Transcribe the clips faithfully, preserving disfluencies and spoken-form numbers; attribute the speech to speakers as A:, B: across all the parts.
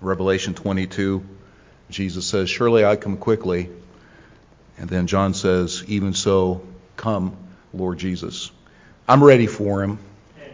A: Revelation twenty-two, Jesus says, "Surely I come quickly." And then John says, "Even so, come, Lord Jesus." I'm ready for him.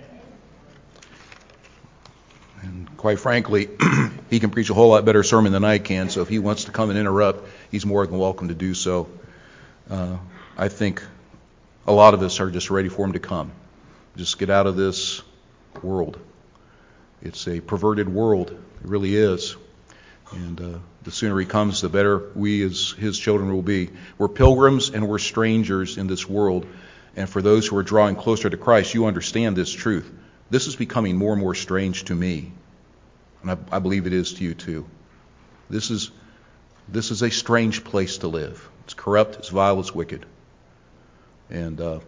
A: And quite frankly, he can preach a whole lot better sermon than I can, so if he wants to come and interrupt, he's more than welcome to do so. Uh, I think a lot of us are just ready for him to come. Just get out of this world. It's a perverted world. It really is. And uh, the sooner he comes, the better we as his children will be. We're pilgrims and we're strangers in this world. And for those who are drawing closer to Christ, you understand this truth. This is becoming more and more strange to me. And I, I believe it is to you too. This is this is a strange place to live. It's corrupt, it's vile, it's wicked. And uh,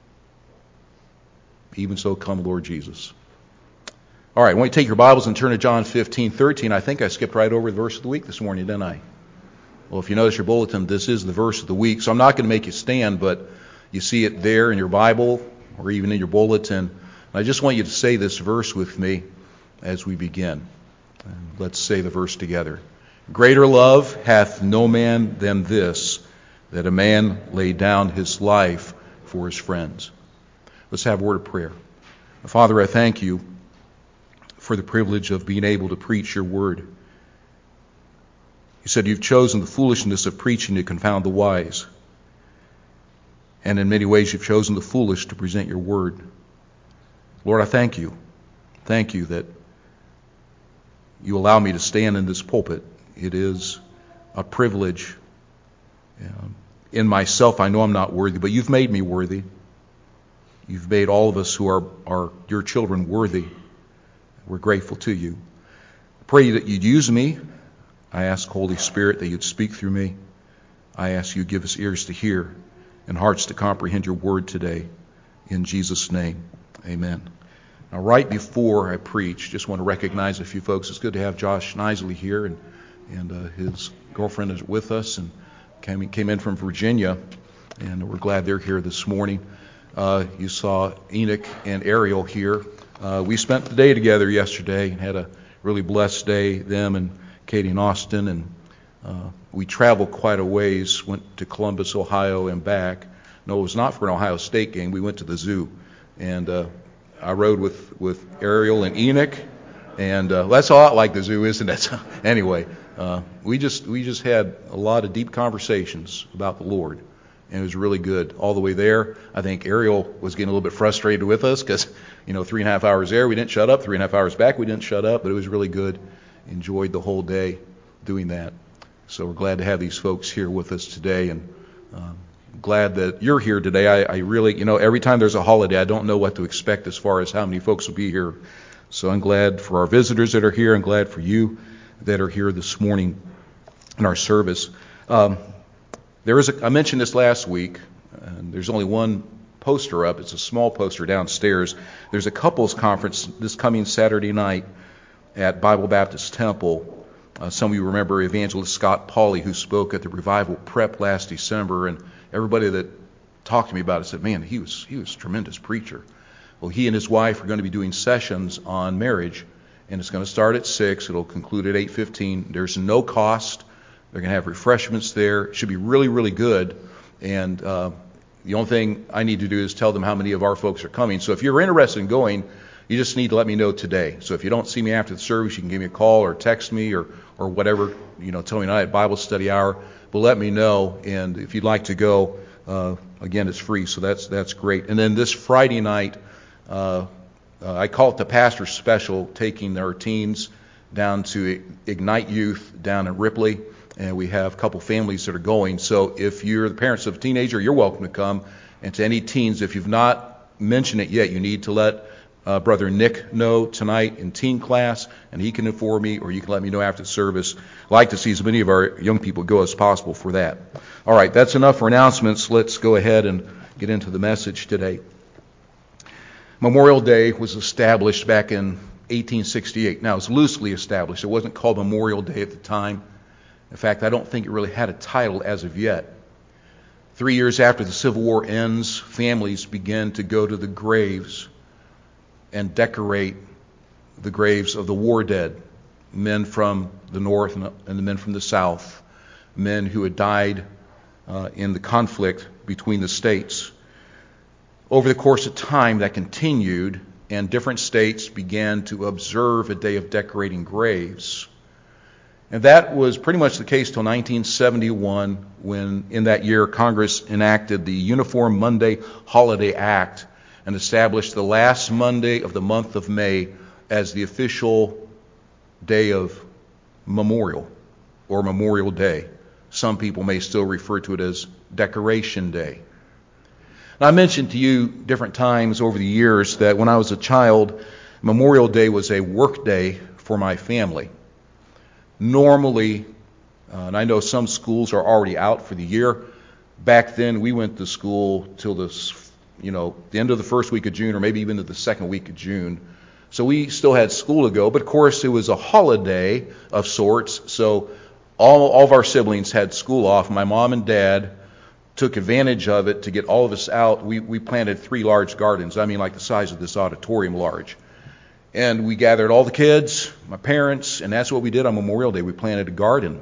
A: even so, come, Lord Jesus. All right, I want you to take your Bibles and turn to John fifteen thirteen. I think I skipped right over the verse of the week this morning, didn't I? Well, if you notice your bulletin, this is the verse of the week. So I'm not going to make you stand, but you see it there in your Bible or even in your bulletin. I just want you to say this verse with me as we begin. And let's say the verse together. Greater love hath no man than this, that a man lay down his life for his friends. Let's have a word of prayer. Father, I thank you for the privilege of being able to preach your word. You said you've chosen the foolishness of preaching to confound the wise. And in many ways you've chosen the foolish to present your word. Lord, I thank you. Thank you that you allow me to stand in this pulpit. It is a privilege. In myself, I know I'm not worthy, but you've made me worthy. You've made all of us who are, are your children worthy. We're grateful to you. I pray that you'd use me. I ask, Holy Spirit, that you'd speak through me. I ask you to give us ears to hear and hearts to comprehend your word today. In Jesus' name, amen. Now, right before I preach, just want to recognize a few folks. It's good to have Josh Nisley here, and and uh, his girlfriend is with us and came came in from Virginia, and we're glad they're here this morning. Uh, you saw Enoch and Ariel here. Uh, we spent the day together yesterday and had a really blessed day. Them and Katie and Austin, and uh, we traveled quite a ways. Went to Columbus, Ohio, and back. No, it was not for an Ohio State game. We went to the zoo, and uh, I rode with, with Ariel and Enoch, and uh, that's a lot like the zoo, isn't it? Anyway, uh, we just we just had a lot of deep conversations about the Lord, and it was really good all the way there. I think Ariel was getting a little bit frustrated with us because, you know, three and a half hours there, we didn't shut up. Three and a half hours back, we didn't shut up, but it was really good. Enjoyed the whole day doing that. So we're glad to have these folks here with us today, and um, glad that you're here today. I, I really, you know, every time there's a holiday, I don't know what to expect as far as how many folks will be here. So I'm glad for our visitors that are here. I'm glad for you that are here this morning in our service. Um, there is a, I mentioned this last week, and there's only one poster up. It's a small poster downstairs. There's a couples conference this coming Saturday night at Bible Baptist Temple. Uh, some of you remember Evangelist Scott Pauley, who spoke at the Revival Prep last December, and everybody that talked to me about it said, man, he was he was a tremendous preacher. Well, he and his wife are going to be doing sessions on marriage, and it's going to start at six. It'll conclude at eight fifteen. There's no cost. They're going to have refreshments there. It should be really, really good. And uh, the only thing I need to do is tell them how many of our folks are coming. So if you're interested in going, you just need to let me know today. So if you don't see me after the service, you can give me a call or text me or or whatever. You know, tell me tonight at Bible study hour. But let me know. And if you'd like to go, uh, again, it's free. So that's that's great. And then this Friday night, uh, uh, I call it the Pastor Special, taking our teens down to Ignite Youth down in Ripley. And we have a couple families that are going. So if you're the parents of a teenager, you're welcome to come. And to any teens, if you've not mentioned it yet, you need to let Uh, Brother Nick know tonight in teen class, and he can inform me, or you can let me know after the service. I'd like to see as many of our young people go as possible for that. All right, that's enough for announcements. Let's go ahead and get into the message today. Memorial Day was established back in eighteen sixty-eight. Now, it's loosely established. It wasn't called Memorial Day at the time. In fact, I don't think it really had a title as of yet. Three years after the Civil War ends, families begin to go to the graves and decorate the graves of the war dead. men from the north and the men from the south, men who had died uh, in the conflict between the states. Over the course of time, that continued, and different states began to observe a day of decorating graves. And that was pretty much the case till nineteen seventy-one, when in that year Congress enacted the Uniform Monday Holiday Act and established the last Monday of the month of May as the official day of memorial, or Memorial Day. Some people may still refer to it as Decoration Day. Now, I mentioned to you different times over the years that when I was a child, Memorial Day was a work day for my family. Normally, uh, and I know some schools are already out for the year. Back then, we went to school till this, you know, the end of the first week of June, or maybe even to the second week of June. So we still had school to go, but of course it was a holiday of sorts. So all, all of our siblings had school off. My mom and dad took advantage of it to get all of us out. We we planted three large gardens. I mean, like the size of this auditorium large. And we gathered all the kids, my parents, and that's what we did on Memorial Day. We planted a garden.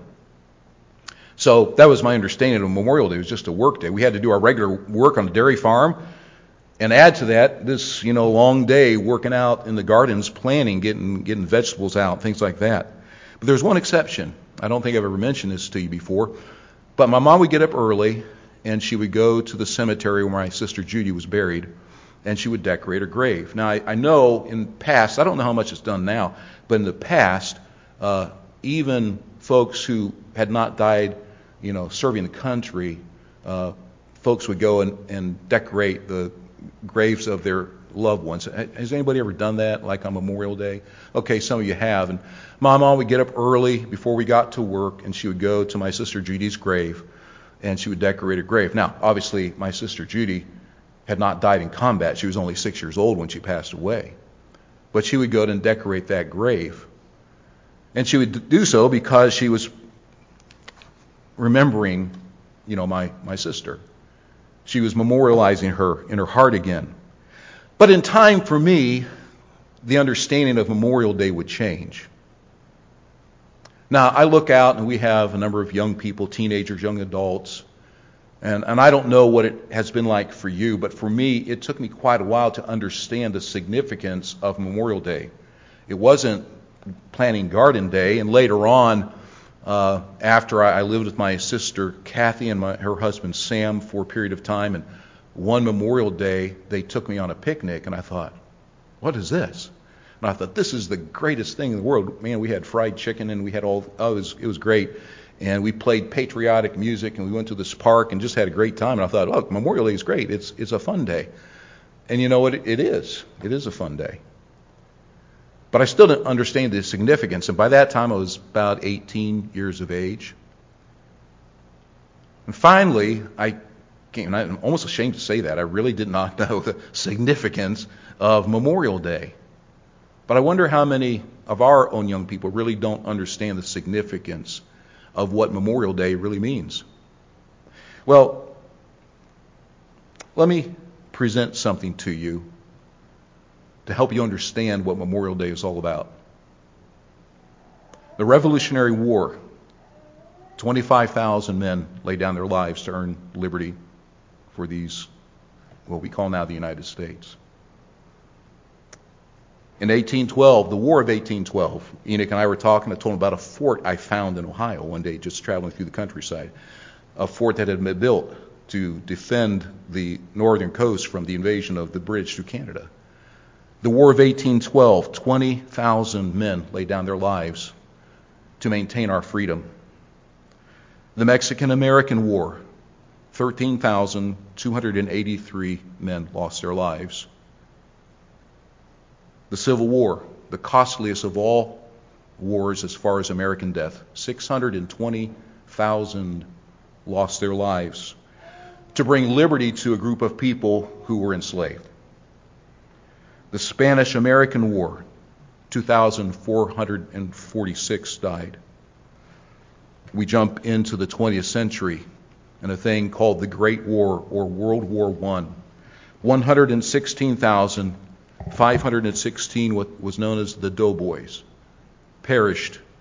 A: So that was my understanding of Memorial Day. It was just a work day. We had to do our regular work on the dairy farm, and add to that this, you know, long day working out in the gardens, planting, getting getting vegetables out, things like that. But there's one exception. I don't think I've ever mentioned this to you before. But my mom would get up early, and she would go to the cemetery where my sister Judy was buried, and she would decorate her grave. Now, I, I know in the past, I don't know how much it's done now, but in the past, uh, even folks who had not died, you know, serving the country, uh, folks would go and, and decorate the graves of their loved ones. Has anybody ever done that, like on Memorial Day? Okay, some of you have. And my mom would get up early before we got to work, and she would go to my sister Judy's grave, and she would decorate her grave. Now, obviously, my sister Judy had not died in combat. She was only six years old when she passed away. But she would go and decorate that grave. And she would do so because she was remembering, you know, my, my sister. She was memorializing her in her heart again. But in time, for me, the understanding of Memorial Day would change. Now, I look out and we have a number of young people, teenagers, young adults, and, and I don't know what it has been like for you, but for me, it took me quite a while to understand the significance of Memorial Day. It wasn't planting Garden Day, and later on, uh, after I, I lived with my sister Kathy and my, her husband Sam for a period of time, and one Memorial Day, they took me on a picnic, and I thought, what is this? And I thought, this is the greatest thing in the world. Man, we had fried chicken, and we had all, oh, it was, it was great. And we played patriotic music, and we went to this park and just had a great time. And I thought, oh, Memorial Day is great. It's it's a fun day. And you know what? It, it is. It is a fun day. But I still didn't understand the significance. And by that time, I was about eighteen years of age. And finally, I came, and I'm almost ashamed to say that. I really did not know the significance of Memorial Day. But I wonder how many of our own young people really don't understand the significance of what Memorial Day really means. Well, let me present something to you to help you understand what Memorial Day is all about. The Revolutionary War, twenty-five thousand men laid down their lives to earn liberty for these, what we call now the United States. In eighteen twelve, the War of eighteen twelve, Enoch and I were talking. I told him about a fort I found in Ohio one day, just traveling through the countryside. A fort that had been built to defend the northern coast from the invasion of the British through Canada. The War of eighteen twelve, twenty thousand men laid down their lives to maintain our freedom. The Mexican-American War, thirteen thousand two hundred eighty-three men lost their lives. The Civil War, the costliest of all wars as far as American death, six hundred twenty thousand lost their lives to bring liberty to a group of people who were enslaved. The Spanish-American War, two thousand four hundred forty-six died. We jump into the twentieth century and a thing called the Great War, or World War One. one hundred sixteen thousand five hundred sixteen, what was known as the Doughboys, perished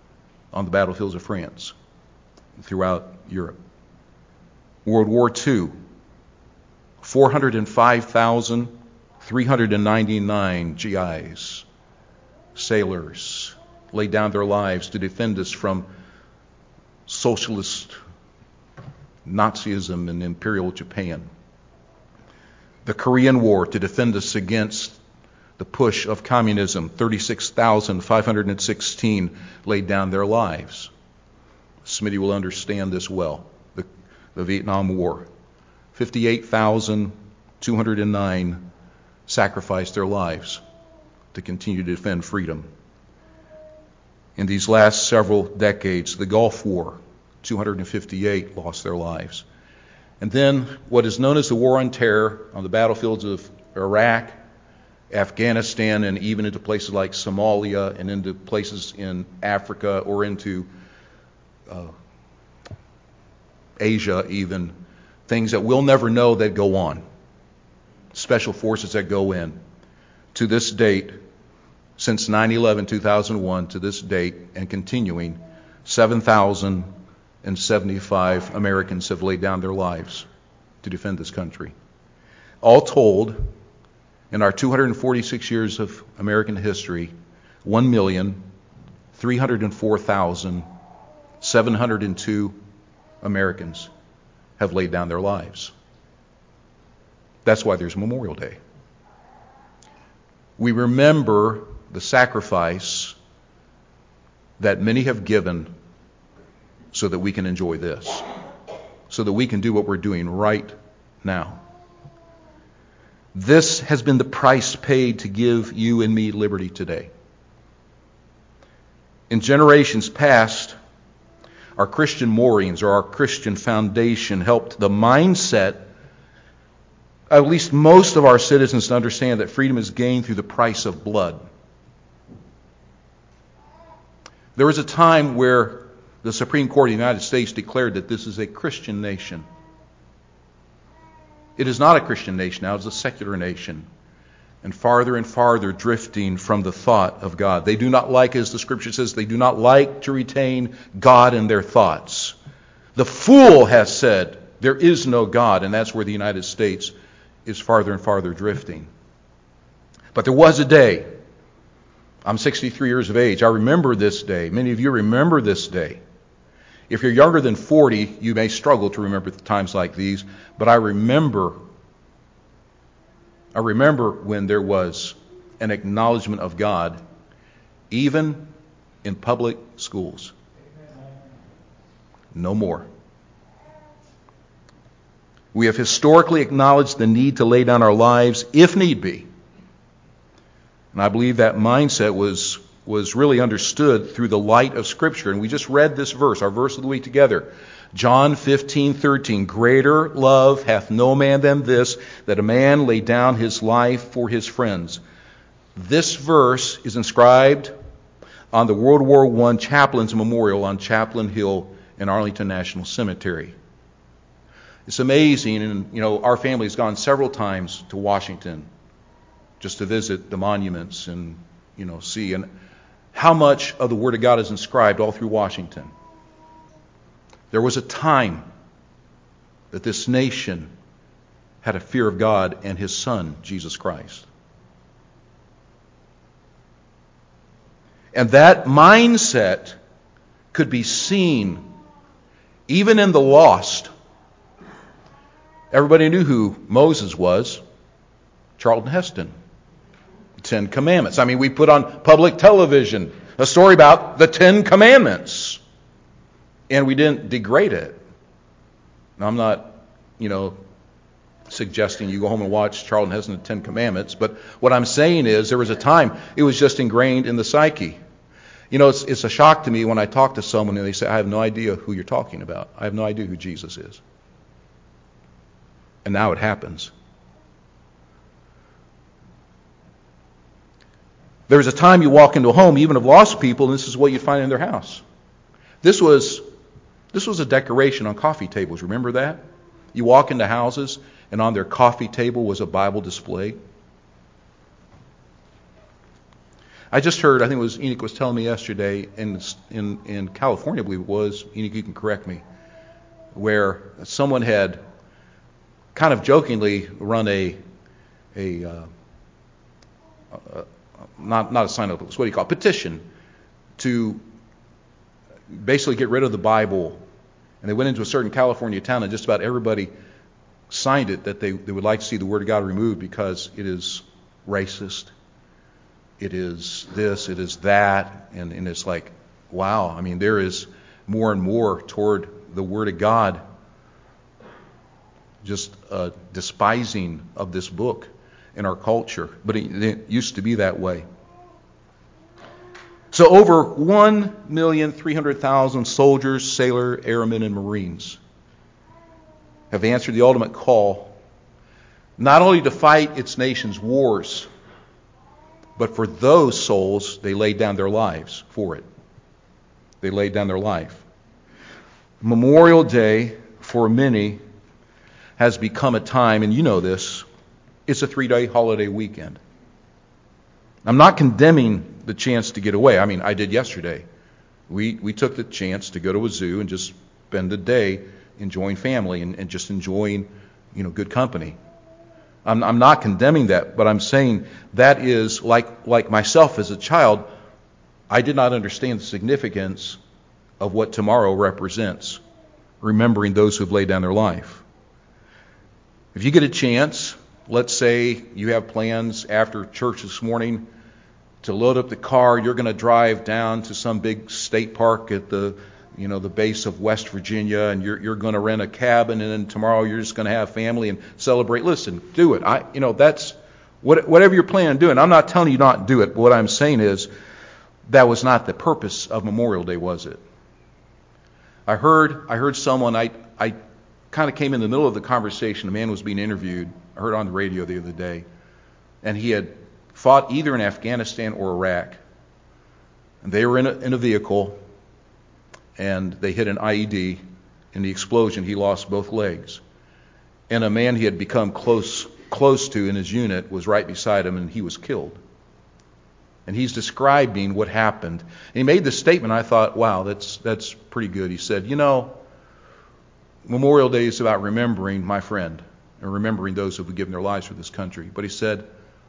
A: on the battlefields of France, throughout Europe. World War Two, four hundred five thousand three hundred ninety-nine G Is, sailors, laid down their lives to defend us from socialist Nazism and Imperial Japan. The Korean War, to defend us against the push of communism, thirty-six thousand five hundred sixteen laid down their lives. Smitty will understand this well. The, the Vietnam War, fifty-eight thousand two hundred nine sacrificed their lives to continue to defend freedom. In these last several decades, the Gulf War, two hundred fifty-eight lost their lives. And then what is known as the War on Terror on the battlefields of Iraq, Afghanistan, and even into places like Somalia and into places in Africa or into uh, Asia even, things that we'll never know that go on. Special forces that go in. To this date, since nine eleven two thousand one, to this date and continuing, seven thousand seventy-five Americans have laid down their lives to defend this country. All told, in our two hundred forty-six years of American history, one million three hundred four thousand seven hundred two Americans have laid down their lives. That's why there's Memorial Day. We remember the sacrifice that many have given so that we can enjoy this, so that we can do what we're doing right now. This has been the price paid to give you and me liberty today. In generations past, our Christian moorings or our Christian foundation helped the mindset, at least most of our citizens, to understand that freedom is gained through the price of blood. There was a time where the Supreme Court of the United States declared that this is a Christian nation. It is not a Christian nation now, it's a secular nation. And farther and farther drifting from the thought of God. They do not like, as the Scripture says, they do not like to retain God in their thoughts. The fool has said, there is no God, and that's where the United States is farther and farther drifting. But there was a day. I'm sixty-three years of age. I remember this day. Many of you remember this day. If you're younger than forty, you may struggle to remember times like these, but I remember I remember when there was an acknowledgement of God, even in public schools. No more. We have historically acknowledged the need to lay down our lives if need be. And I believe that mindset was was really understood through the light of Scripture. And we just read this verse, our verse of the week together. John fifteen thirteen, greater love hath no man than this, that a man lay down his life for his friends. This verse is inscribed on the World War One Chaplain's Memorial on Chaplain Hill in Arlington National Cemetery. It's amazing, and you know, our family has gone several times to Washington just to visit the monuments and, you know, see and how much of the Word of God is inscribed all through Washington. There was a time that this nation had a fear of God and His Son, Jesus Christ. And that mindset could be seen even in the lost. Everybody knew who Moses was, Charlton Heston. Ten Commandments. I mean, we put on public television a story about the Ten Commandments. And we didn't degrade it. Now, I'm not, you know, suggesting you go home and watch Charlton Heston and the Ten Commandments. But what I'm saying is there was a time it was just ingrained in the psyche. You know, it's, it's a shock to me when I talk to someone and they say, I have no idea who you're talking about. I have no idea who Jesus is. And now it happens. There was a time you walk into a home, even of lost people, and this is what you'd find in their house. This was this was a decoration on coffee tables. Remember that? You walk into houses, and on their coffee table was a Bible display. I just heard, I think it was Enoch was telling me yesterday, in in in California, I believe it was, Enoch, you can correct me, where someone had kind of jokingly run a a, uh, a not not a sign up, what do you call it, petition to basically get rid of the Bible. And they went into a certain California town, and just about everybody signed it that they, they would like to see the Word of God removed because it is racist. It is this, it is that. And, and it's like, wow. I mean, there is more and more toward the Word of God, just a despising of this book in our culture. But it, it used to be that way. So over one million three hundred thousand soldiers, sailors, airmen, and Marines have answered the ultimate call, not only to fight its nation's wars, but for those souls, they laid down their lives for it. They laid down their life. Memorial Day, for many, has become a time, and you know this, it's a three-day holiday weekend. I'm not condemning the chance to get away. I mean, I did yesterday. We we took the chance to go to a zoo and just spend a day enjoying family and, and just enjoying, you know, good company. I'm, I'm not condemning that, but I'm saying that is like like myself as a child. I did not understand the significance of what tomorrow represents, remembering those who have laid down their life. If you get a chance, let's say you have plans after church this morning to load up the car, you're going to drive down to some big state park at the, you know, the base of West Virginia, and you're you're going to rent a cabin, and then tomorrow you're just going to have family and celebrate. Listen, do it. I, you know, that's what, whatever you're planning on doing. I'm not telling you not to do it. But what I'm saying is that was not the purpose of Memorial Day, was it? I heard I heard someone. I I kind of came in the middle of the conversation. A man was being interviewed. I heard on the radio the other day, and he had fought either in Afghanistan or Iraq. And they were in a, in a vehicle, and they hit an I E D. In the explosion, he lost both legs. And a man he had become close close to in his unit was right beside him, and he was killed. And he's describing what happened. And he made this statement. I thought, wow, that's that's pretty good. He said, you know, Memorial Day is about remembering my friend and remembering those who have given their lives for this country. But he said,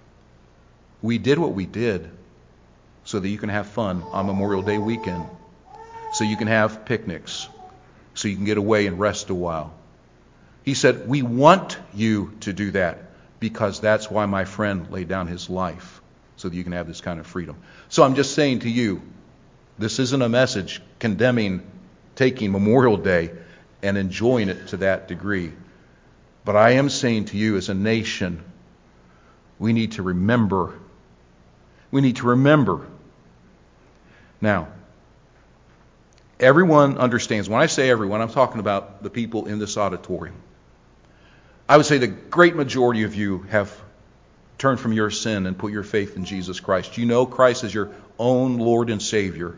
A: we did what we did so that you can have fun on Memorial Day weekend, so you can have picnics, so you can get away and rest a while. He said, we want you to do that because that's why my friend laid down his life, so that you can have this kind of freedom. So I'm just saying to you, this isn't a message condemning taking Memorial Day and enjoying it to that degree. But I am saying to you, as a nation, we need to remember. We need to remember. Now, everyone understands. When I say everyone, I'm talking about the people in this auditorium. I would say the great majority of you have turned from your sin and put your faith in Jesus Christ. You know Christ as your own Lord and Savior.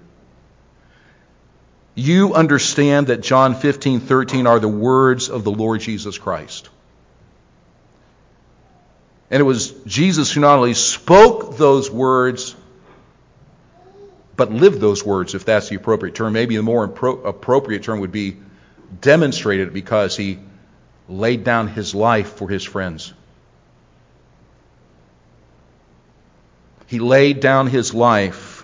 A: You understand that John fifteen thirteen are the words of the Lord Jesus Christ. And it was Jesus who not only spoke those words, but lived those words, if that's the appropriate term. Maybe the more impro- appropriate term would be demonstrated, because he laid down his life for his friends. He laid down his life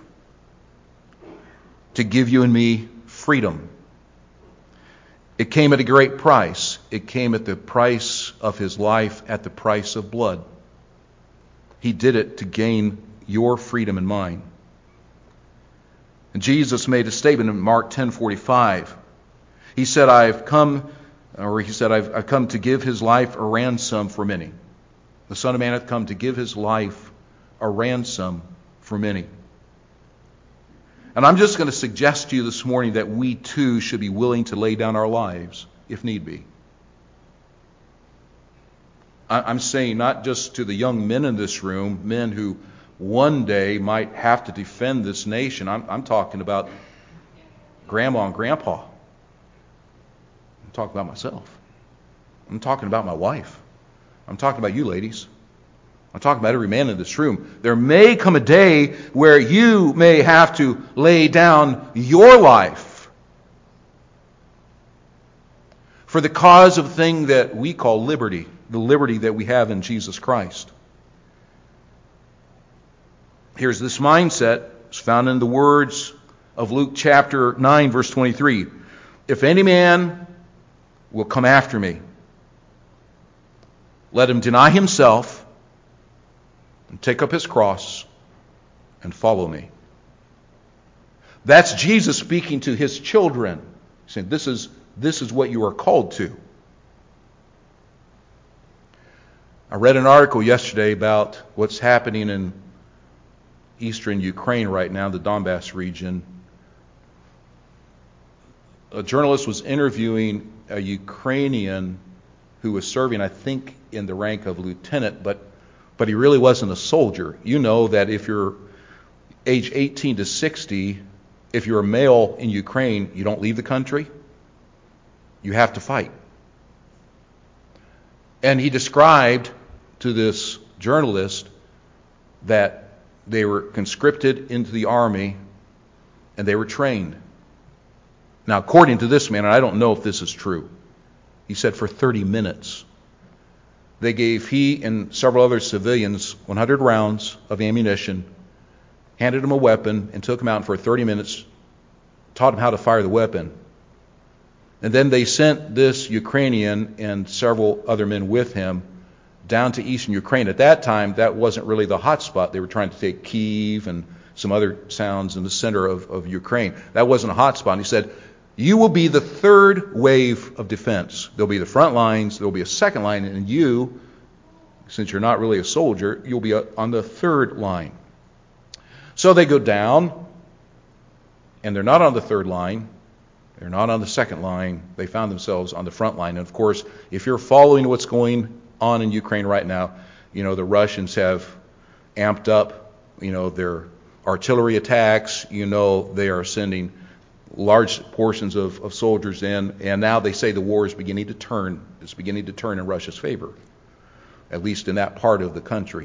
A: to give you and me freedom. It came at a great price. It came at the price of his life, at the price of blood. He did it to gain your freedom and mine. And Jesus made a statement in Mark ten forty-five. He said, I've come, or he said, I've, I've come to give his life a ransom for many. The Son of Man hath come to give his life a ransom for many. And I'm just going to suggest to you this morning that we too should be willing to lay down our lives if need be. I'm saying not just to the young men in this room, men who one day might have to defend this nation. I'm, I'm talking about grandma and grandpa. I'm talking about myself. I'm talking about my wife. I'm talking about you ladies. I'm talking about every man in this room. There may come a day where you may have to lay down your life for the cause of the thing that we call liberty, the liberty that we have in Jesus Christ. Here's this mindset. It's found in the words of Luke chapter nine, verse twenty-three. If any man will come after me, let him deny himself and take up his cross and follow me. That's Jesus speaking to his children, saying, this is, this is what you are called to. I read an article yesterday about what's happening in eastern Ukraine right now, the Donbass region. A journalist was interviewing a Ukrainian who was serving, I think, in the rank of lieutenant, but but he really wasn't a soldier. You know that if you're age eighteen to sixty, if you're a male in Ukraine, you don't leave the country. You have to fight. And he described to this journalist that they were conscripted into the army and they were trained. Now, according to this man, and I don't know if this is true, he said for thirty minutes, they gave he and several other civilians one hundred rounds of ammunition, handed them a weapon, and took them out for thirty minutes, taught them how to fire the weapon. And then they sent this Ukrainian and several other men with him down to eastern Ukraine. At that time, that wasn't really the hot spot. They were trying to take Kyiv and some other towns in the center of, of Ukraine. That wasn't a hot spot. And he said, you will be the third wave of defense. There'll be the front lines, there'll be a second line, and you, since you're not really a soldier, you'll be on the third line. So they go down, and they're not on the third line. They're not on the second line. They found themselves on the front line. And of course, if you're following what's going on in Ukraine right now, you know, the Russians have amped up, you know, their artillery attacks. You know, they are sending large portions of, of soldiers in, and now they say the war is beginning to turn. It's beginning to turn in Russia's favor, at least in that part of the country.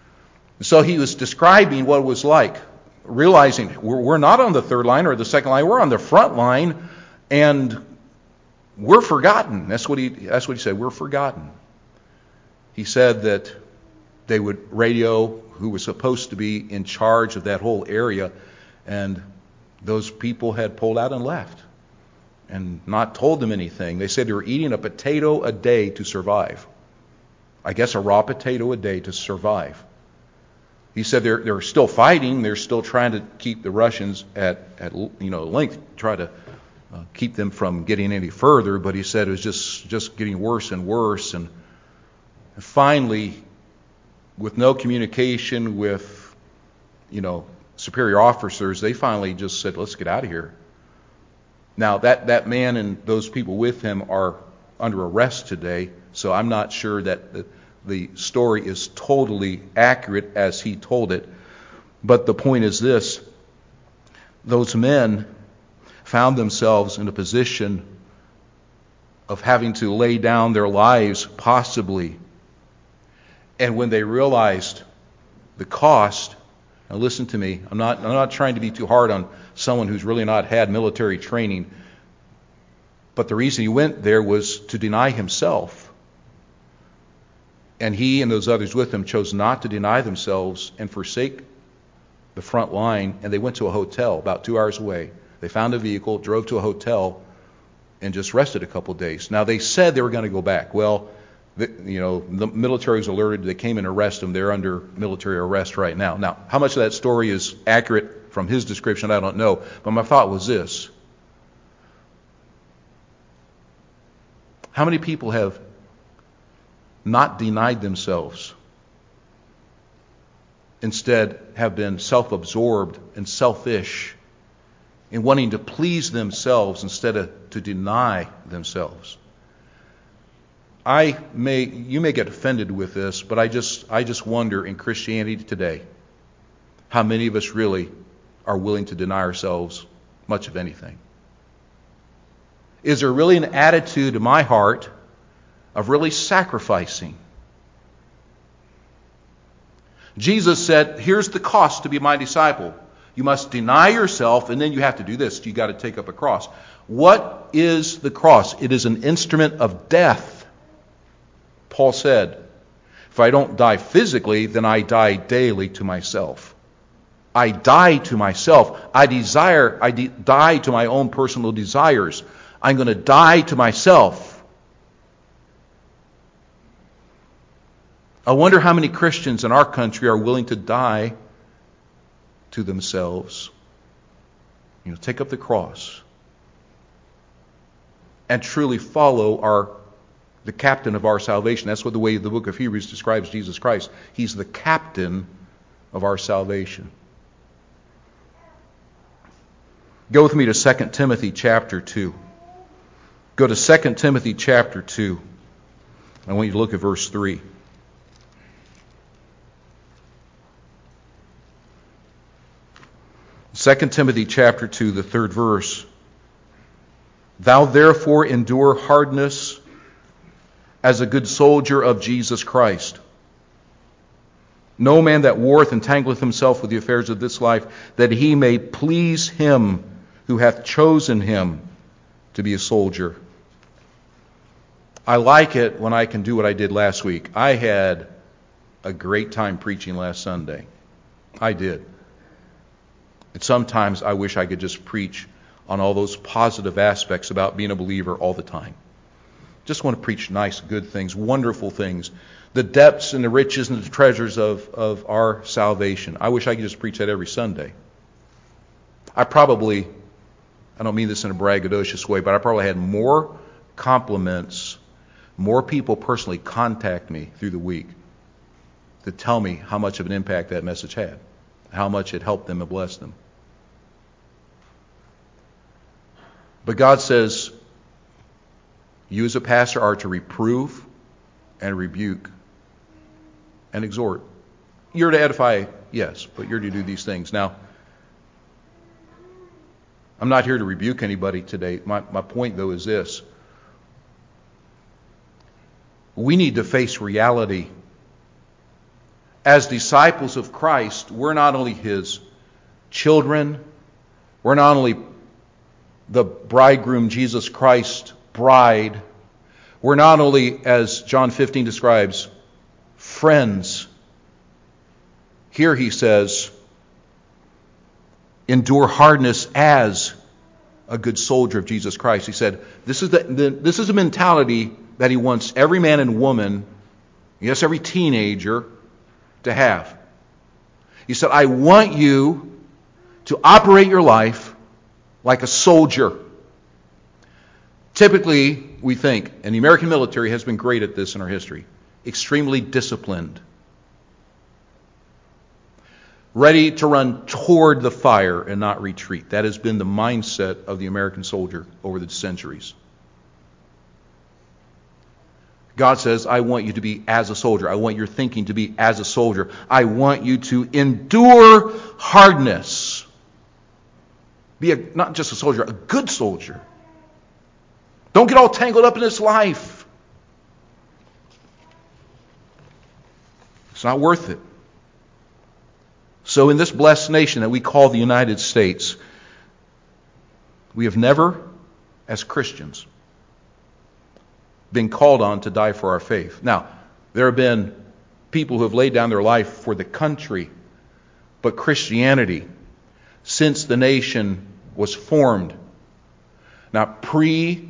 A: So he was describing what it was like, realizing we're, we're not on the third line or the second line, we're on the front line, and we're forgotten. That's what he, that's what he said, we're forgotten. He said that they would radio who was supposed to be in charge of that whole area, and those people had pulled out and left and not told them anything. They said they were eating a potato a day to survive. I guess a raw potato a day to survive. He said they're they're still fighting. They're still trying to keep the Russians at at you know length, try to uh, keep them from getting any further. But he said it was just just getting worse and worse. And finally, with no communication with you know. superior officers, they finally just said, let's get out of here. Now, that, that man and those people with him are under arrest today, so I'm not sure that the, the story is totally accurate as he told it. But the point is this: those men found themselves in a position of having to lay down their lives, possibly. And when they realized the cost, now listen to me, I'm not, I'm not trying to be too hard on someone who's really not had military training, but the reason he went there was to deny himself. And he and those others with him chose not to deny themselves and forsake the front line, and they went to a hotel about two hours away. They found a vehicle, drove to a hotel, and just rested a couple of days. Now, they said they were going to go back. Well, The, you know, the military was alerted. They came and arrested them. They're under military arrest right now. Now, how much of that story is accurate from his description, I don't know. But my thought was this: how many people have not denied themselves, instead have been self-absorbed and selfish in wanting to please themselves instead of to deny themselves? I may, you may get offended with this, but I just, I just wonder in Christianity today, how many of us really are willing to deny ourselves much of anything? Is there really an attitude in my heart of really sacrificing? Jesus said, here's the cost to be my disciple. You must deny yourself, and then you have to do this. You got to take up a cross. What is the cross? It is an instrument of death. Paul said, if I don't die physically, then I die daily to myself. I die to myself. I desire, I de- die to my own personal desires. I'm going to die to myself. I wonder how many Christians in our country are willing to die to themselves. You know, take up the cross and truly follow our the captain of our salvation. That's what the way the book of Hebrews describes Jesus Christ. He's the captain of our salvation. Go with me to Second Timothy chapter two. Go to Second Timothy chapter two. I want you to look at verse three. Second Timothy chapter two, the third verse. Thou therefore endure hardness as a good soldier of Jesus Christ. No man that warreth entangleth himself with the affairs of this life, that he may please him who hath chosen him to be a soldier. I like it when I can do what I did last week. I had a great time preaching last Sunday. I did. And sometimes I wish I could just preach on all those positive aspects about being a believer all the time. Just want to preach nice, good things, wonderful things, the depths and the riches and the treasures of, of our salvation. I wish I could just preach that every Sunday. I probably, I don't mean this in a braggadocious way, but I probably had more compliments, more people personally contact me through the week to tell me how much of an impact that message had, how much it helped them and blessed them. But God says, you as a pastor are to reprove and rebuke and exhort. You're to edify, yes, but you're to do these things. Now, I'm not here to rebuke anybody today. My, my point, though, is this. We need to face reality. As disciples of Christ, we're not only His children, we're not only the bridegroom, Jesus Christ, bride. We're not only, as John fifteen describes, friends. Here he says, endure hardness as a good soldier of Jesus Christ. He said, this is the, the this is a mentality that he wants every man and woman, yes, every teenager, to have. He said, I want you to operate your life like a soldier. Typically, we think, and the American military has been great at this in our history, extremely disciplined. Ready to run toward the fire and not retreat. That has been the mindset of the American soldier over the centuries. God says, I want you to be as a soldier. I want your thinking to be as a soldier. I want you to endure hardness. Be a, not just a soldier, a good soldier. Don't get all tangled up in this life. It's not worth it. So in this blessed nation that we call the United States, we have never, as Christians, been called on to die for our faith. Now, there have been people who have laid down their life for the country, but Christianity, since the nation was formed, now pre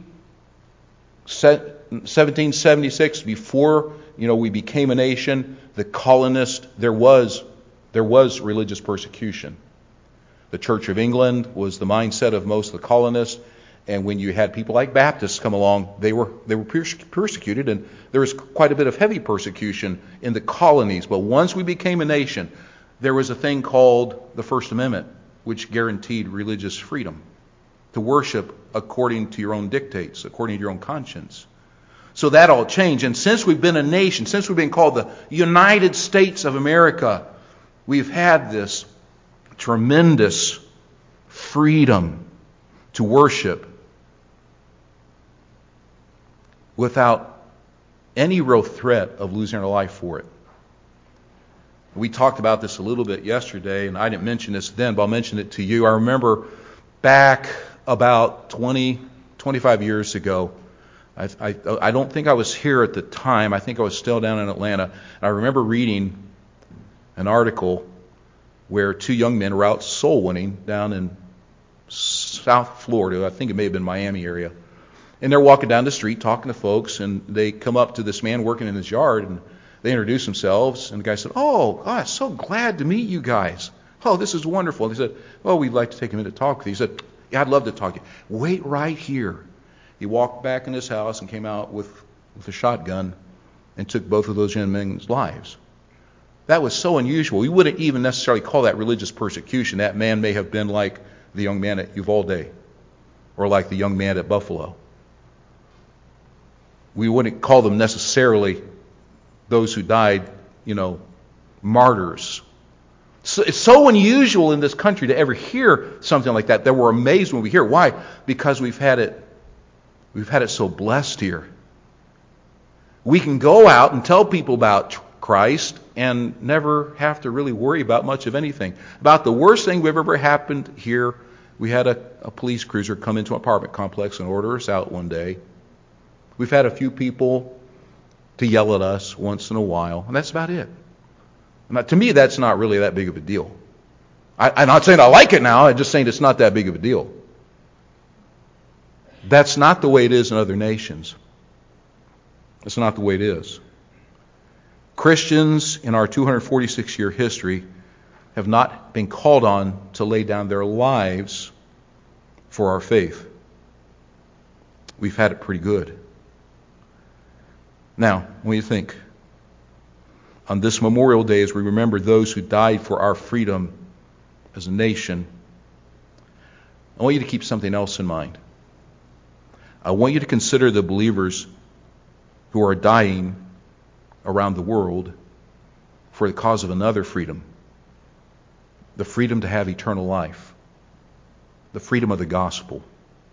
A: seventeen seventy-six, before you know we became a nation, the colonists, there was there was religious persecution. The Church of England was the mindset of most of the colonists. And when you had people like Baptists come along, they were they were perse- persecuted, and there was quite a bit of heavy persecution in the colonies. But once we became a nation, there was a thing called the First Amendment, which guaranteed religious freedom to worship according to your own dictates, according to your own conscience. So that all changed. And since we've been a nation, since we've been called the United States of America, we've had this tremendous freedom to worship without any real threat of losing our life for it. We talked about this a little bit yesterday, and I didn't mention this then, but I'll mention it to you. I remember back about twenty, twenty-five years ago, I, I, I don't think I was here at the time. I think I was still down in Atlanta. And I remember reading an article where two young men were out soul winning down in South Florida. I think it may have been Miami area. And they're walking down the street talking to folks, and they come up to this man working in his yard, and they introduce themselves. And the guy said, "Oh, God, so glad to meet you guys. Oh, this is wonderful." And they said, "Well, we'd like to take a minute to talk with you." He said, "Yeah, I'd love to talk to you. Wait right here." He walked back in his house and came out with, with a shotgun and took both of those young men's lives. That was so unusual. We wouldn't even necessarily call that religious persecution. That man may have been like the young man at Uvalde or like the young man at Buffalo. We wouldn't call them necessarily, those who died, you know, martyrs. So it's so unusual in this country to ever hear something like that that we're amazed when we hear it. Why? Because we've had it, we've had it so blessed here. We can go out and tell people about Christ and never have to really worry about much of anything. About the worst thing we've ever happened here, we had a, a police cruiser come into an apartment complex and order us out one day. We've had a few people to yell at us once in a while, and that's about it. Now, to me, that's not really that big of a deal. I, I'm not saying I like it now, I'm just saying it's not that big of a deal. That's not the way it is in other nations. That's not the way it is. Christians in our two hundred forty-six year history have not been called on to lay down their lives for our faith. We've had it pretty good. Now, when you think, on this Memorial Day, as we remember those who died for our freedom as a nation, I want you to keep something else in mind. I want you to consider the believers who are dying around the world for the cause of another freedom, the freedom to have eternal life, the freedom of the gospel.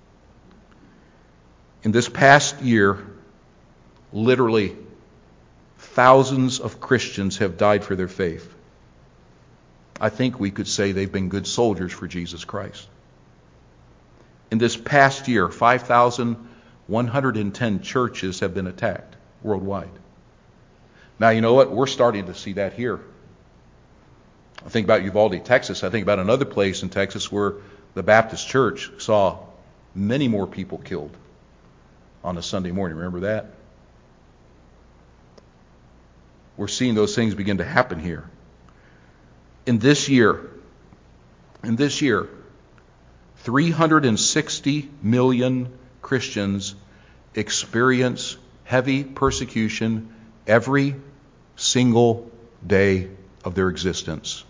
A: In this past year, literally thousands of Christians have died for their faith. I think we could say they've been good soldiers for Jesus Christ. In this past year, five thousand one hundred ten churches have been attacked worldwide. Now, you know what? We're starting to see that here. I think about Uvalde, Texas. I think about another place in Texas where the Baptist church saw many more people killed on a Sunday morning. Remember that? We're seeing those things begin to happen here. In this year, in this year, three hundred sixty million Christians experience heavy persecution every single day of their existence.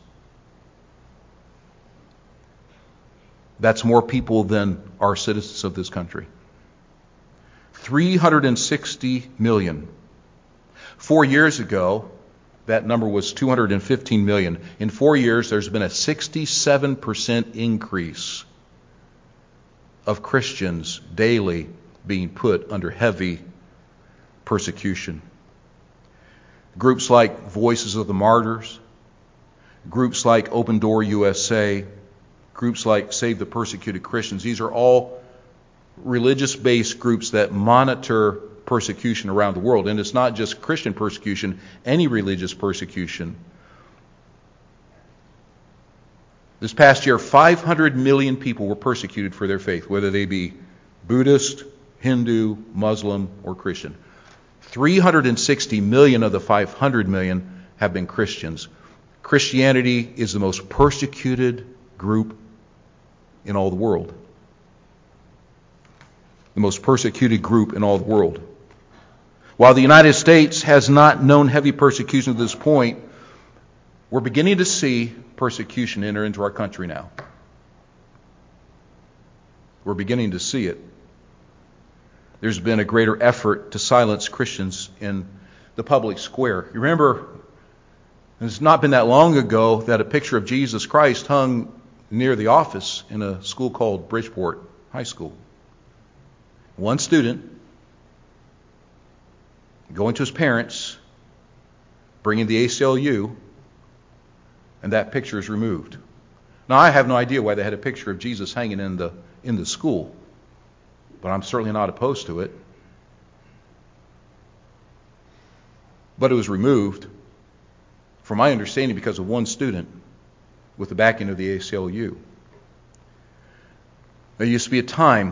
A: That's more people than are citizens of this country. three hundred sixty million. Four years ago, that number was two hundred fifteen million. In four years, there's been a sixty-seven percent increase of Christians daily being put under heavy persecution. Groups like Voices of the Martyrs, groups like Open Door U S A, groups like Save the Persecuted Christians, these are all religious-based groups that monitor persecution around the world. And it's not just Christian persecution, any religious persecution. This past year, five hundred million people were persecuted for their faith, whether they be Buddhist, Hindu, Muslim, or Christian. three hundred sixty million of the five hundred million have been Christians. Christianity is the most persecuted group in all the world. The most persecuted group in all the world. While the United States has not known heavy persecution to this point, we're beginning to see persecution enter into our country now. We're beginning to see it. There's been a greater effort to silence Christians in the public square. You remember, it's not been that long ago that a picture of Jesus Christ hung near the office in a school called Bridgeport High School. One student going to his parents, bringing the A C L U, and that picture is removed. Now, I have no idea why they had a picture of Jesus hanging in the in the school, but I'm certainly not opposed to it. But it was removed, from my understanding, because of one student with the backing of the A C L U. There used to be a time,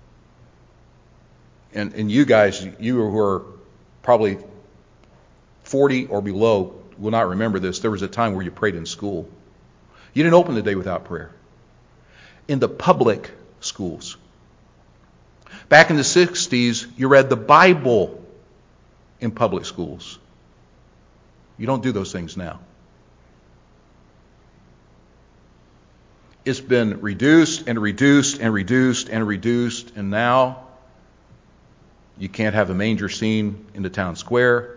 A: and, and you guys, you who are probably forty or below will not remember this. There was a time where you prayed in school. You didn't open the day without prayer. In the public schools. Back in the sixties, you read the Bible in public schools. You don't do those things now. It's been reduced and reduced and reduced and reduced, and now you can't have a manger scene in the town square.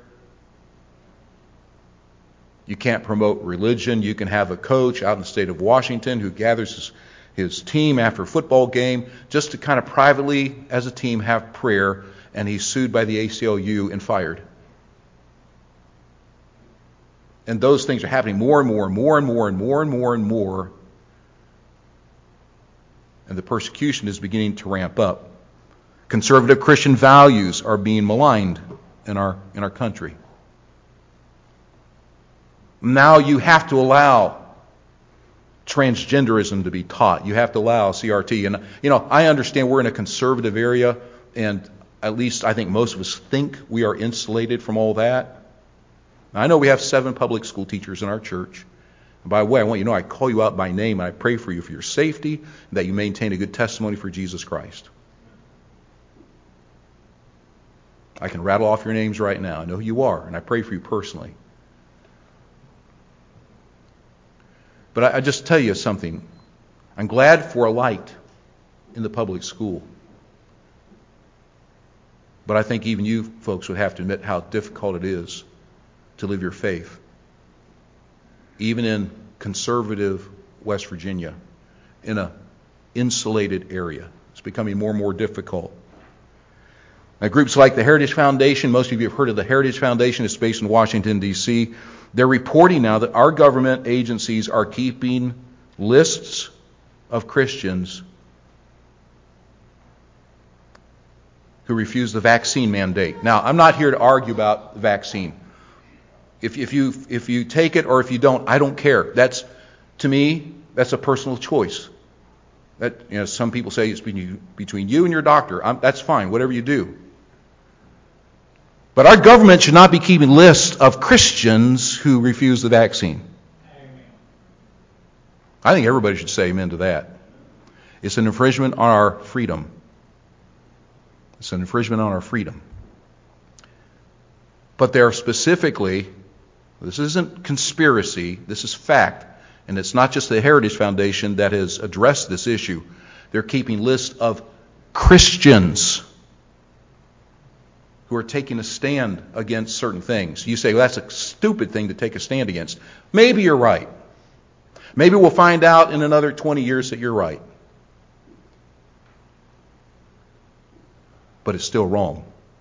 A: You can't promote religion. You can have a coach out in the state of Washington who gathers his, his team after a football game just to kind of privately, as a team, have prayer, and he's sued by the A C L U and fired. And those things are happening more and more and more and more and more and more and more. And the persecution is beginning to ramp up. Conservative Christian values are being maligned in our in our country. Now you have to allow transgenderism to be taught. You have to allow C R T. And, you know, I understand we're in a conservative area, and at least I think most of us think we are insulated from all that. Now, I know we have seven public school teachers in our church. And by the way, I want you to know I call you out by name, and I pray for you for your safety, and that you maintain a good testimony for Jesus Christ. I can rattle off your names right now. I know who you are, and I pray for you personally. But I, I just tell you something. I'm glad for a light in the public school. But I think even you folks would have to admit how difficult it is to live your faith. Even in conservative West Virginia, in an insulated area. It's becoming more and more difficult. Now, groups like the Heritage Foundation, most of you have heard of the Heritage Foundation. It's based in Washington, D C They're reporting now that our government agencies are keeping lists of Christians who refuse the vaccine mandate. Now, I'm not here to argue about the vaccine. If, if you if you take it or if you don't, I don't care. That's, to me, that's a personal choice. That, you know, some people say it's between, between you and your doctor. I'm, that's fine, whatever you do. But our government should not be keeping lists of Christians who refuse the vaccine. Amen. I think everybody should say amen to that. It's an infringement on our freedom. It's an infringement on our freedom. But there are specifically, this isn't conspiracy, this is fact, and it's not just the Heritage Foundation that has addressed this issue. They're keeping lists of Christians who are taking a stand against certain things. You say, well, that's a stupid thing to take a stand against. Maybe you're right. Maybe we'll find out in another twenty years that you're right. But it's still wrong.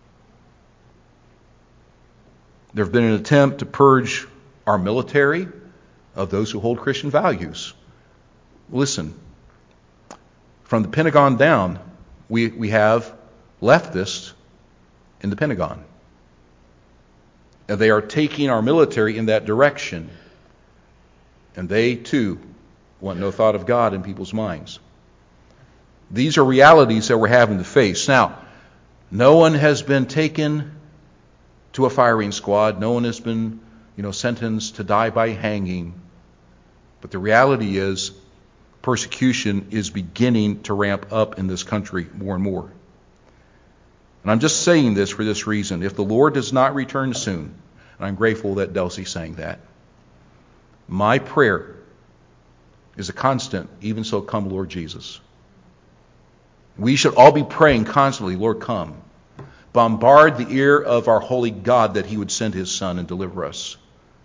A: There have been an attempt to purge our military of those who hold Christian values. Listen, from the Pentagon down, we, we have leftists in the Pentagon. And they are taking our military in that direction. And they, too, want no thought of God in people's minds. These are realities that we're having to face. Now, no one has been taken to a firing squad. No one has been, you know, sentenced to die by hanging. But the reality is, persecution is beginning to ramp up in this country more and more. And I'm just saying this for this reason. If the Lord does not return soon, and I'm grateful that Delsey sang that, my prayer is a constant, even so come Lord Jesus. We should all be praying constantly, Lord, come. Bombard the ear of our holy God that he would send his Son and deliver us.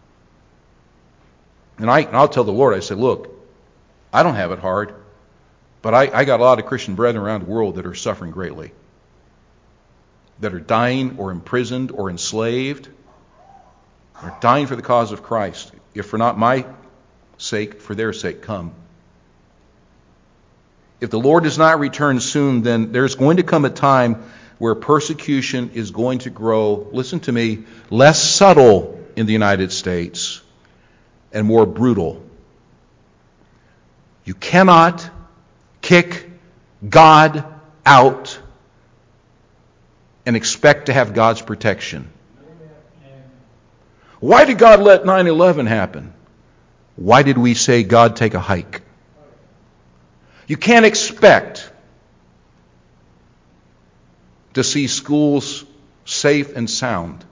A: And, I, and I'll tell the Lord, I say, look, I don't have it hard, but I, I got a lot of Christian brethren around the world that are suffering greatly, that are dying or imprisoned or enslaved, or dying for the cause of Christ. If for not my sake, for their sake, come. If the Lord does not return soon, then there's going to come a time where persecution is going to grow, listen to me, less subtle in the United States and more brutal. You cannot kick God out and expect to have God's protection. Why did God let nine eleven happen? Why did we say, God, take a hike? You can't expect to see schools safe and sound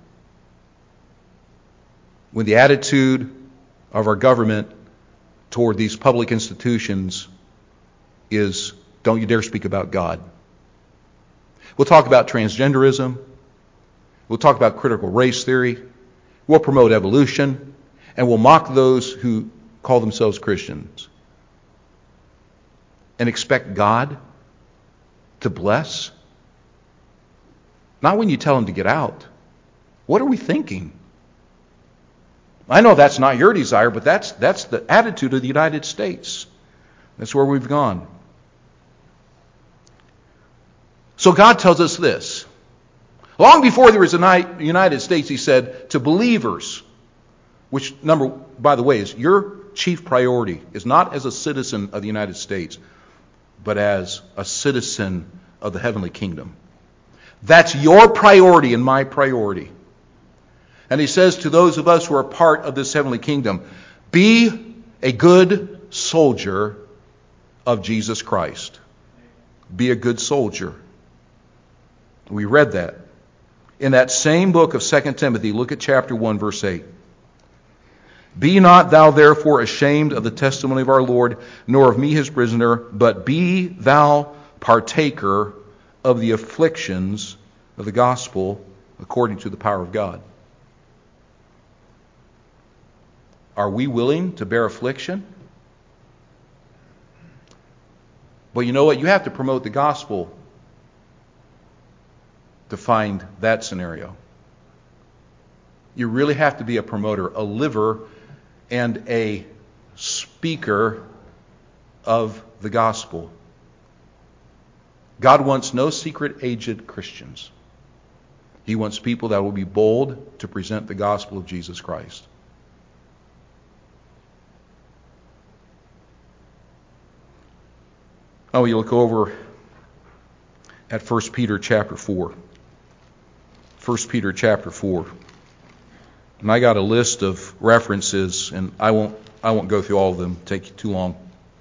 A: when the attitude of our government toward these public institutions is, don't you dare speak about God. We'll talk about transgenderism. We'll talk about critical race theory. We'll promote evolution. And we'll mock those who call themselves Christians. And expect God to bless? Not when you tell them to get out. What are we thinking? I know that's not your desire, but that's that's the attitude of the United States. That's where we've gone. So God tells us this. Long before there was a United States, He said to believers, which number, by the way, is your chief priority, is not as a citizen of the United States, but as a citizen of the heavenly kingdom. That's your priority and my priority. And He says to those of us who are part of this heavenly kingdom, be a good soldier of Jesus Christ. Be a good soldier. We read that. In that same book of Second Timothy, look at chapter one, verse eight. Be not thou therefore ashamed of the testimony of our Lord, nor of me his prisoner, but be thou partaker of the afflictions of the gospel according to the power of God. Are we willing to bear affliction? Well, you know what? You have to promote the gospel to find that scenario. You really have to be a promoter, a liver, and a speaker of the gospel. God wants no secret agent Christians. He wants people that will be bold to present the gospel of Jesus Christ. Oh, you look over at First Peter chapter four. First Peter chapter four. And I got a list of references, and I won't I won't go through all of them. It'll take you too long.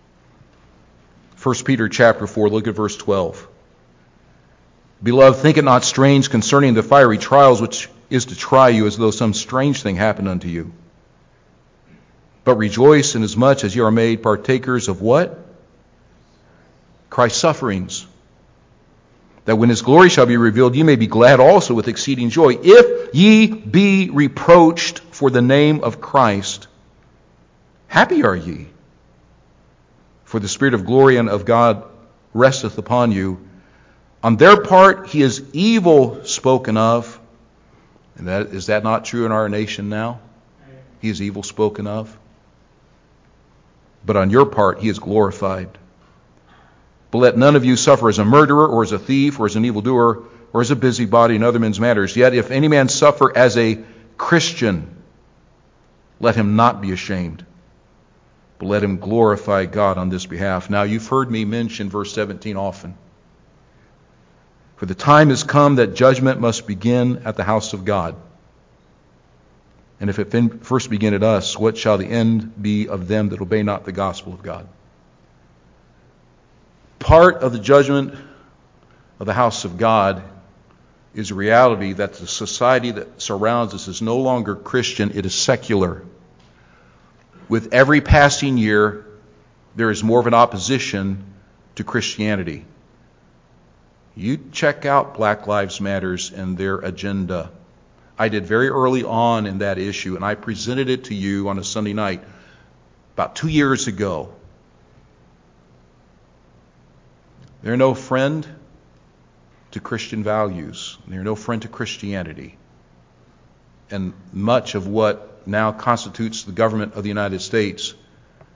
A: First Peter chapter four, look at verse twelve. Beloved, think it not strange concerning the fiery trials which is to try you, as though some strange thing happened unto you. But rejoice inasmuch as you are made partakers of what? Christ's sufferings, that when his glory shall be revealed, ye may be glad also with exceeding joy. If ye be reproached for the name of Christ, happy are ye. For the Spirit of glory and of God resteth upon you. On their part he is evil spoken of. And that, is that not true in our nation now? He is evil spoken of. But on your part he is glorified. But let none of you suffer as a murderer, or as a thief, or as an evildoer, or as a busybody in other men's matters. Yet if any man suffer as a Christian, let him not be ashamed, but let him glorify God on this behalf. Now you've heard me mention verse seventeen often. For the time has come that judgment must begin at the house of God. And if it first begin at us, what shall the end be of them that obey not the gospel of God? Part of the judgment of the house of God is a reality that the society that surrounds us is no longer Christian, it is secular. With every passing year, there is more of an opposition to Christianity. You check out Black Lives Matters and their agenda. I did very early on in that issue, and I presented it to you on a Sunday night about two years ago. They're no friend to Christian values. They're no friend to Christianity. And much of what now constitutes the government of the United States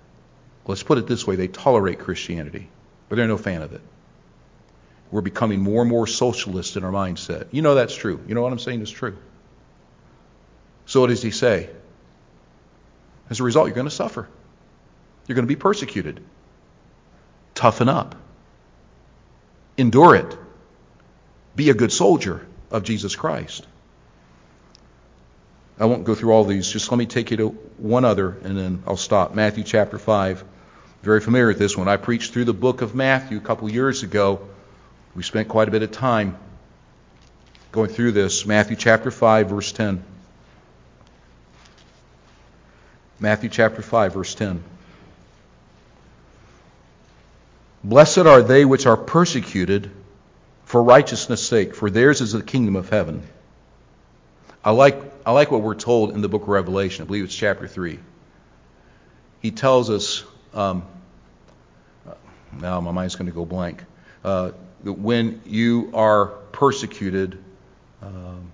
A: let's put it this way, they tolerate Christianity, but they're no fan of it. We're becoming more and more socialist in our mindset. You know that's true. You know what I'm saying is true. So what does he say? As a result, you're going to suffer. You're going to be persecuted. Toughen up. Endure it. Be a good soldier of Jesus Christ. I won't go through all these. Just let me take you to one other, and then I'll stop. Matthew chapter five. Very familiar with this one. I preached through the book of Matthew a couple years ago. We spent quite a bit of time going through this. Matthew chapter five, verse ten. Matthew chapter five, verse ten. Blessed are they which are persecuted for righteousness' sake, for theirs is the kingdom of heaven. I like I like what we're told in the book of Revelation. I believe it's chapter three. He tells us, um, now my mind's going to go blank, uh, that when you are persecuted, um,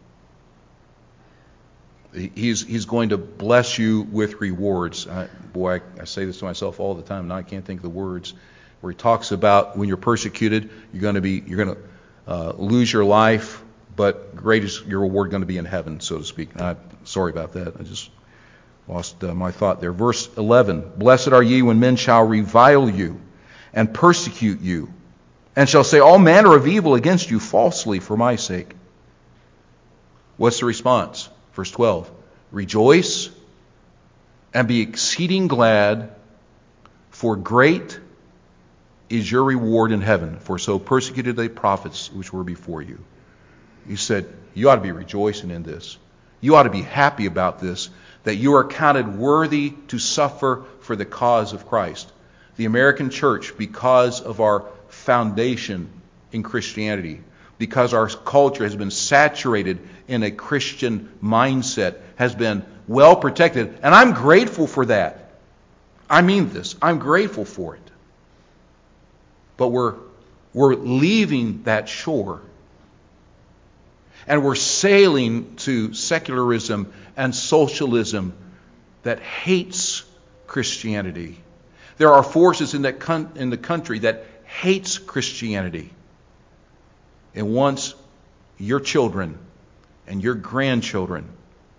A: he's he's going to bless you with rewards. I, boy, I, I say this to myself all the time. Now I can't think of the words. Where he talks about when you're persecuted, you're going to be you're going to uh, lose your life, but great is your reward going to be in heaven, so to speak. And I'm sorry about that. I just lost uh, my thought there. Verse eleven, blessed are ye when men shall revile you and persecute you, and shall say all manner of evil against you falsely for my sake. What's the response? Verse twelve, rejoice and be exceeding glad, for great is your reward in heaven, for so persecuted they prophets which were before you. He said, you ought to be rejoicing in this. You ought to be happy about this, that you are counted worthy to suffer for the cause of Christ. The American church, because of our foundation in Christianity, because our culture has been saturated in a Christian mindset, has been well protected. And I'm grateful for that. I mean this. I'm grateful for it. But we're we're leaving that shore. And we're sailing to secularism and socialism that hates Christianity. There are forces in that con- in the country that hates Christianity and wants your children and your grandchildren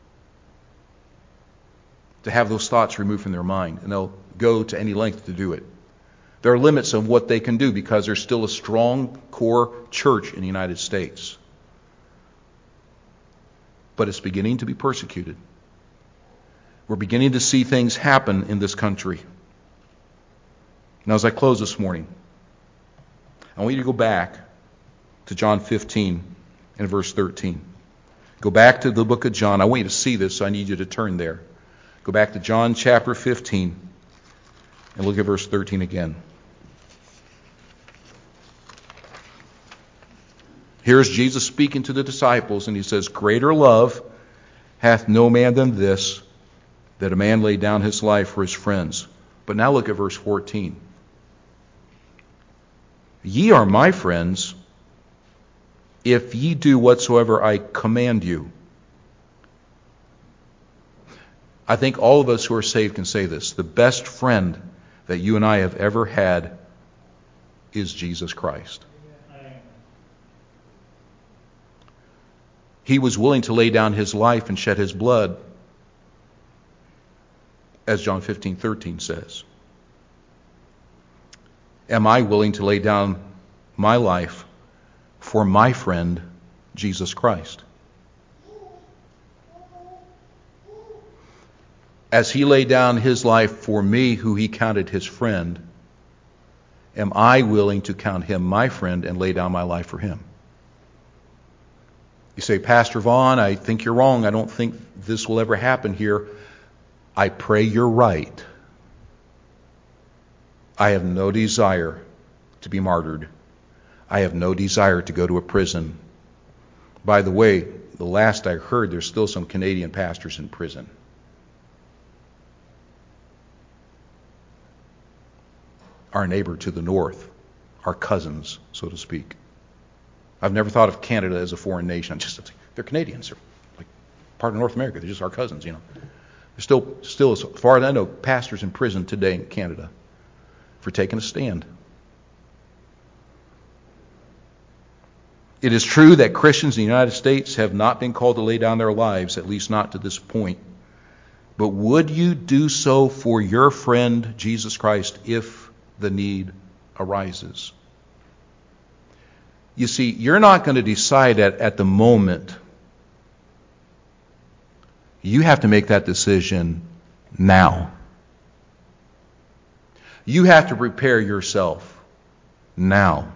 A: to have those thoughts removed from their mind, and they'll go to any length to do it. There are limits of what they can do because there's still a strong core church in the United States. But it's beginning to be persecuted. We're beginning to see things happen in this country. Now, as I close this morning, I want you to go back to John fifteen and verse thirteen. Go back to the book of John. I want you to see this, so I need you to turn there. Go back to John chapter fifteen and look at verse thirteen again. Here's Jesus speaking to the disciples, and he says, greater love hath no man than this, that a man lay down his life for his friends. But now look at verse fourteen. Ye are my friends, if ye do whatsoever I command you. I think all of us who are saved can say this. The best friend that you and I have ever had is Jesus Christ. He was willing to lay down his life and shed his blood, as John fifteen thirteen says. Am I willing to lay down my life for my friend, Jesus Christ? As he laid down his life for me, who he counted his friend, am I willing to count him my friend and lay down my life for him? You say, Pastor Vaughn, I think you're wrong. I don't think this will ever happen here. I pray you're right. I have no desire to be martyred. I have no desire to go to a prison. By the way, the last I heard, there's still some Canadian pastors in prison. Our neighbor to the north, our cousins, so to speak. I've never thought of Canada as a foreign nation. I'm just they're Canadians. They're like part of North America. They're just our cousins, you know. There's still, still, as far as I know, pastors in prison today in Canada. for taking a stand. It is true that Christians in the United States have not been called to lay down their lives, at least not to this point. But would you do so for your friend Jesus Christ if the need arises? You see, you're not going to decide at, at the moment. You have to make that decision now. You have to prepare yourself now.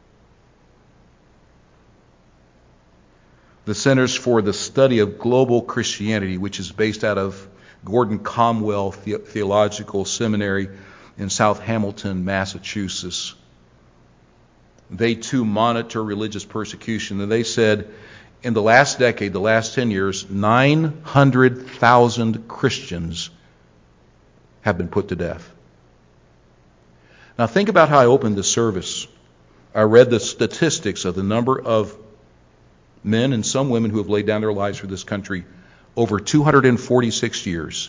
A: The Centers for the Study of Global Christianity, which is based out of Gordon Conwell The- Theological Seminary in South Hamilton, Massachusetts. They too monitor religious persecution, and they said in the last decade, the last ten years, nine hundred thousand Christians have been put to death. Now think about how I opened this service. I read the statistics of the number of men and some women who have laid down their lives for this country over two hundred forty-six years.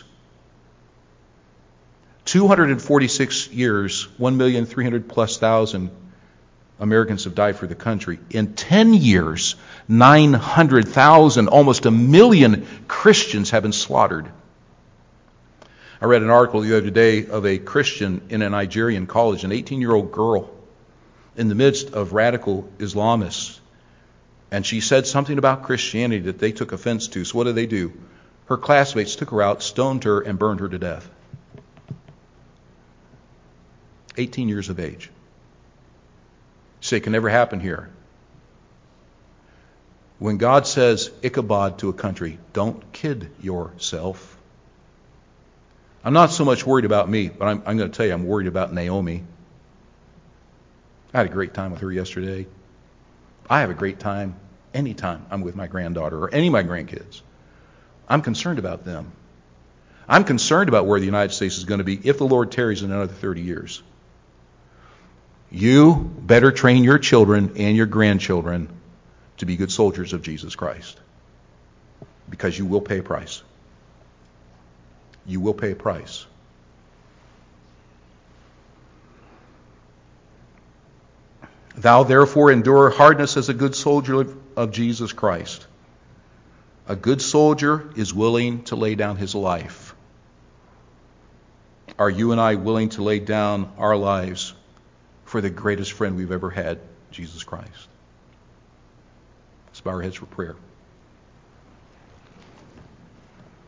A: two hundred forty-six years, one million three hundred plus thousand Americans have died for the country. In ten years, nine hundred thousand, almost a million Christians have been slaughtered. I read an article the other day of a Christian in a Nigerian college, an eighteen-year-old girl in the midst of radical Islamists. And she said something about Christianity that they took offense to. So what did they do? Her classmates took her out, stoned her, and burned her to death. eighteen years of age. You say it can never happen here. When God says Ichabod to a country, don't kid yourself. I'm not so much worried about me, but I'm, I'm going to tell you I'm worried about Naomi. I had a great time with her yesterday. I have a great time anytime I'm with my granddaughter or any of my grandkids. I'm concerned about them. I'm concerned about where the United States is going to be if the Lord tarries in another thirty years. You better train your children and your grandchildren to be good soldiers of Jesus Christ, because you will pay a price. You will pay a price. Thou therefore endure hardness as a good soldier of Jesus Christ. A good soldier is willing to lay down his life. Are you and I willing to lay down our lives for the greatest friend we've ever had, Jesus Christ? Let's bow our heads for prayer.